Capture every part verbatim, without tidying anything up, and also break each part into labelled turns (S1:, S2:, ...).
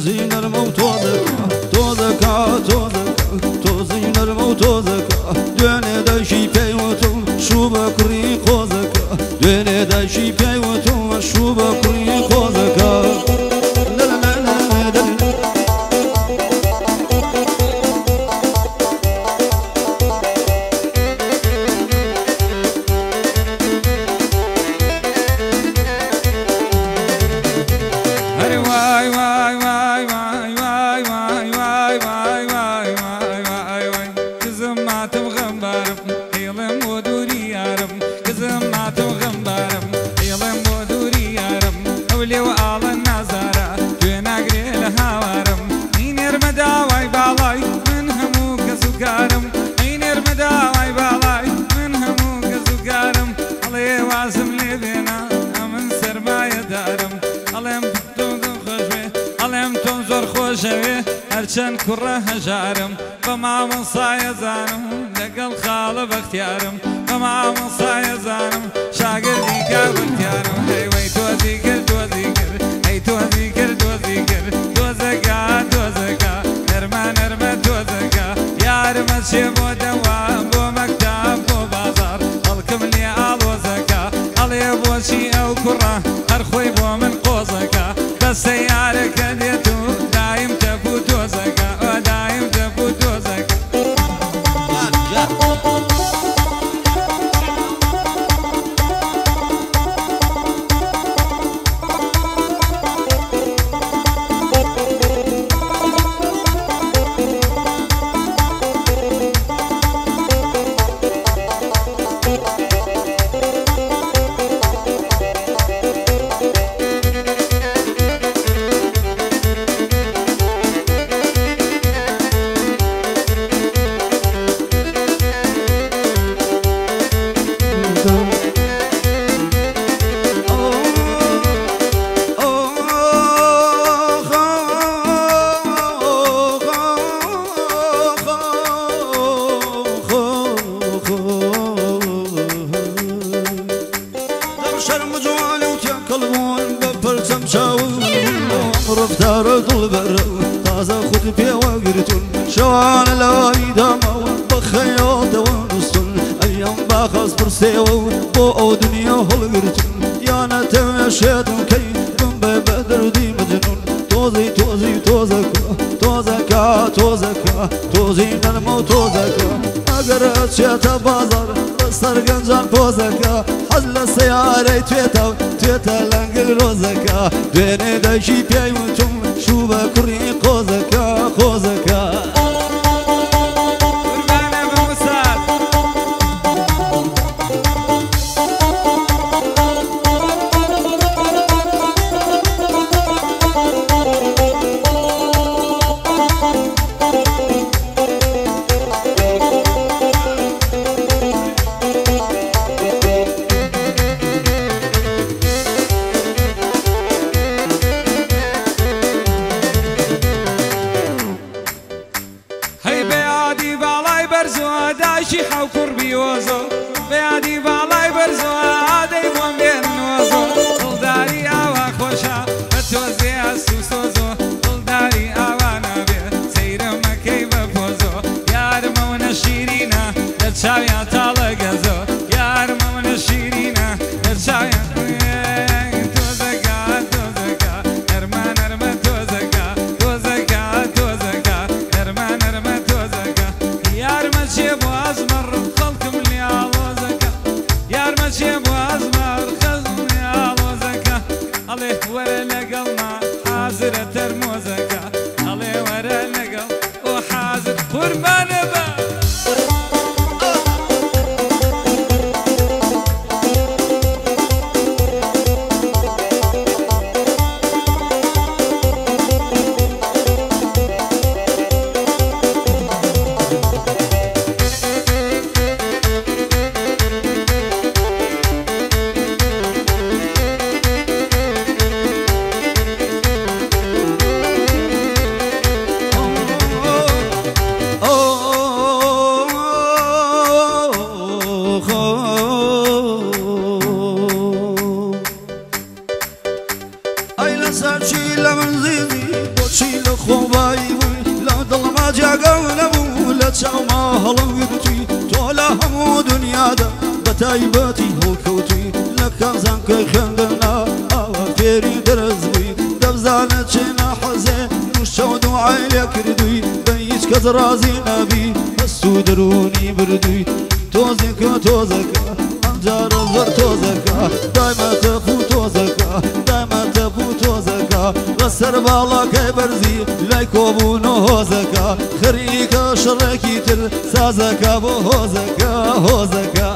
S1: توزي نرمى وتوزكا توزكا توزكا توزي نرمى وتوزكا دوني داشي بيوتو شوبا كري خوزكا دوني داشي بيوتو شوبا كري خوزكا هرچند كره هجارم بما من صايا زانم لقل خال باختيارم بما من صايا زانم شاقر ديكا باختيارم هي وي تو ذكر تو ذكر هي تو ذكر تو ذكر تو زكا تو زكا نرمى نرمى تو زكا يا رمى شبو دوام بو مكتب بو بازار الكم لي الو زكا علي بوشي او كره ارخوي بو من قوزكا بس سيارك ديتو دايم تفوت وزكا ودايم تفوت وزكا رفتار دلبر تازه خود پیوگرتون شوان لای دماو بخیات ونستون ایام باخاز برسیو با او دنیا هلگرتون یا نتو شدون کی بم به بدر دی مجنون توزی توزی توزکا توزکا توزکا توزی نرمو توزکا اگر چیتا بازار بستر گنجان پوزکا حزل سیاره تویتا تویتا لنگل روزکا دوینه داشی پیوتون شوبا کری قوزکا قوزکا حوكر بيوزو بيادي بالاي برزو عادي بوم بين نوزو دلداري اوا خوشا بتوزي السوسوزو دلداري اوا نبي سير مكي بفوزو يار مون شيرينا لتشاويا طالقزو يار مون شيرينا لتشاويا توزكا توزكا نرمى نرمى توزكا توزكا توزكا نرمى نرمى توزكا يار ماشي بوازمر خلكم لي عوزكا يار ماشي بوازمر خلكم لي عوزكا عليه ورا لقلنا حاضر ترموزكا عليه ورا لقل وحاضر قربان با چی لخوبایی بوی لدل ما جاگل نبو لچاما هلو گرتی تو لهمو دنیا دا بتایباتی هو کوتی لکازان که خندنا آوا فیری درز بوی دبزانه چنا حزه نوشو دعای لکردوی بیش کز رازی نبی بسو درونی بردوی توزک توزک انجار زر توزک دایما تفو توزک دایما تفو توزک غسر بالا که برزی لایکو بو نوزک خریک شرکی تر سازک بو هوزک هوزک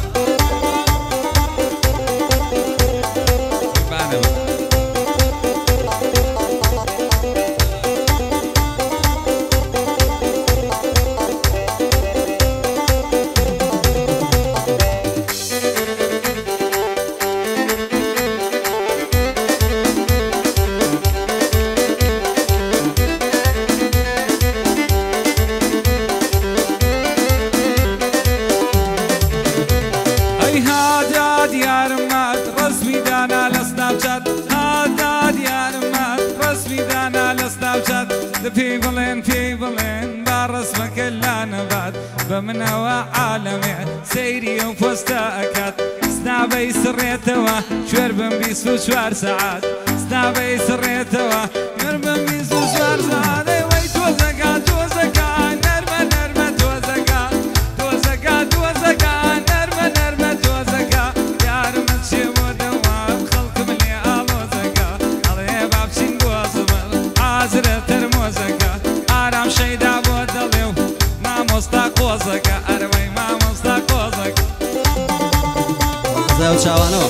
S2: The people and people and barras مكلا نبات بمن هوا عالمي سيري وفستاكات سنابي سريتوا شربن بيسو شوار ساعات سنابي سريتوا شربن بيسو شوار ساعات وي توزكا توزكا نرمى نرمى توزكا توزكا توزكا نرمى نرمى توزكا يا رمت شمو دواب خلق ملي آلوزكا علي باب شنقو زمل عازرة ترموزكا آرام شيدا بودليو ما مستقوزكا أروي ما مستقوزكا
S1: زاو شاوانو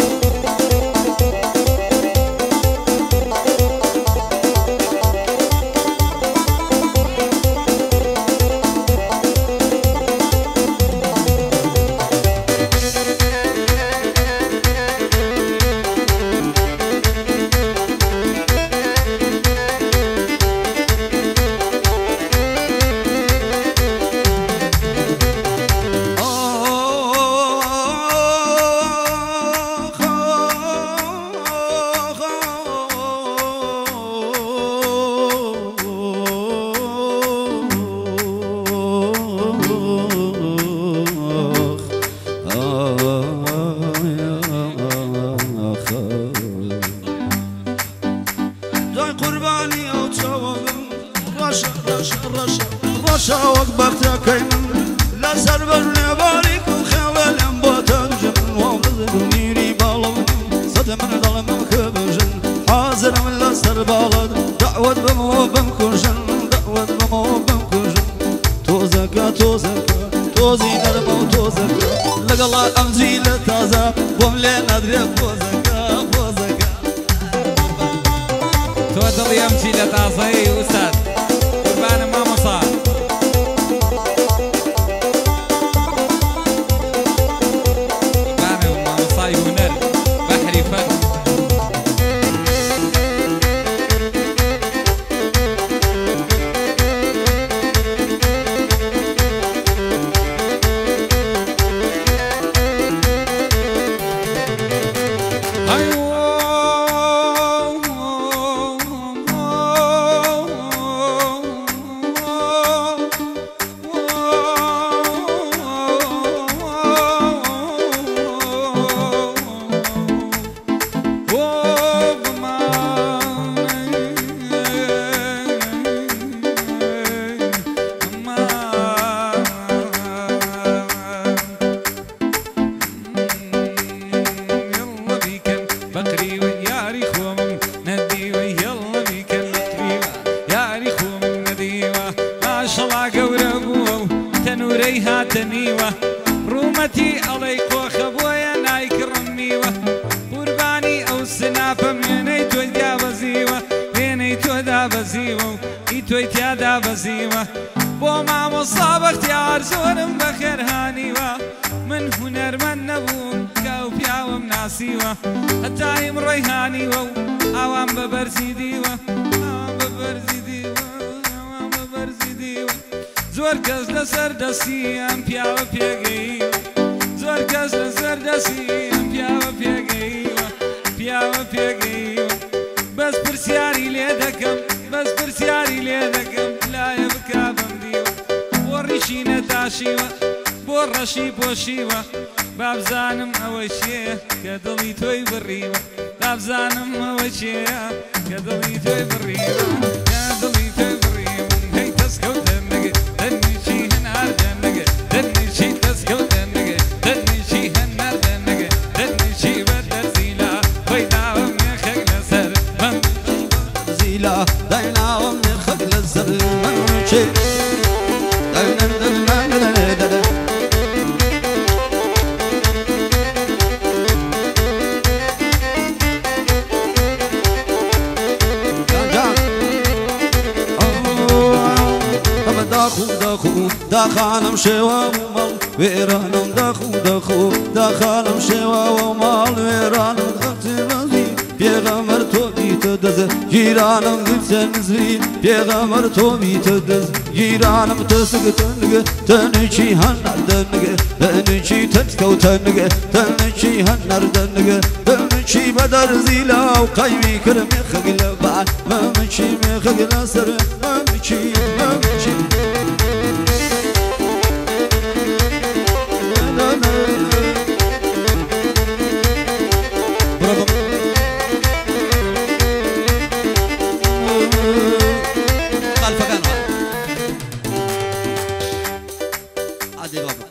S1: رشا وقبرت كيمن لا سربر نبارك وخوالم بوتنجن ومزنيري بالون صدمن ظلم كبجن حاضر من لا سربالد دعوة بمو بمكوجن دعوة بمو بمكوجن توزكا توزكا توزي نرمو توزكا لقى الله أمزي لتازا وملي ندري بوزكا بوزكا
S2: تودل يمشي لتازا أستاذ قربان ما مصار هاتنيوه رومتي عليك وخبويا نايكرميوه قرباني او سنافه مني تويا بزيوه مني تودا بزيوه ايتويا دا بزيوه بو ما مصاب اختيار زورم بخير هانيوه من هنر من نبوم كاو بياو مناسيوه التايم ريهانيوه اوام ببرزي ديوه اوام ببرزي ديوه اوام ببرزي ديوه زور کس لسر دستی ام پیاو پیگی زور کس لسر دستی ام پیاو پیگی پیاو پیگی بس پرسیاری لیدکم بس بۆشی بۆشیوە بابزانم ئەوە چێە کە دڵی تۆی بڕیوە بابزانم ئەوە چێە کە دڵی تۆی بڕیوە کە دڵی تۆی بڕیوە هەی دەستکەوتە نەگە دەرنیچی هەنار دەنەگە دەرنیچی دەستکەوتە نەگە دەرنیچی هەنار دەنەگە دەرنیچی بە دەرزیلا خۆی داوم نێخەک لەسەر من
S1: زیلا دایناوم نێخەک لەسەر من چێ داخانم شێوا و ماڵ وێرانم داخ و دەخۆ داخانم شێوا و ماڵ وێرانم خەتی ڕەزی پێغەمبەر تۆ بیتە دەزە گیرانم گچە نزری پێغەمبەر تۆ بیتە دەز گیرانم تەسک تەنگە تەنێکی هەنار دەنگە تەنێکی تەنکەوتە نگە تەنێکی هەنار دەنگە تەنێکی بە دەرزیلا و قەیمی کرد مێخەک لە بان مەمچی مێخەک لەسەر مەمچی مەمچی
S3: عادي بابا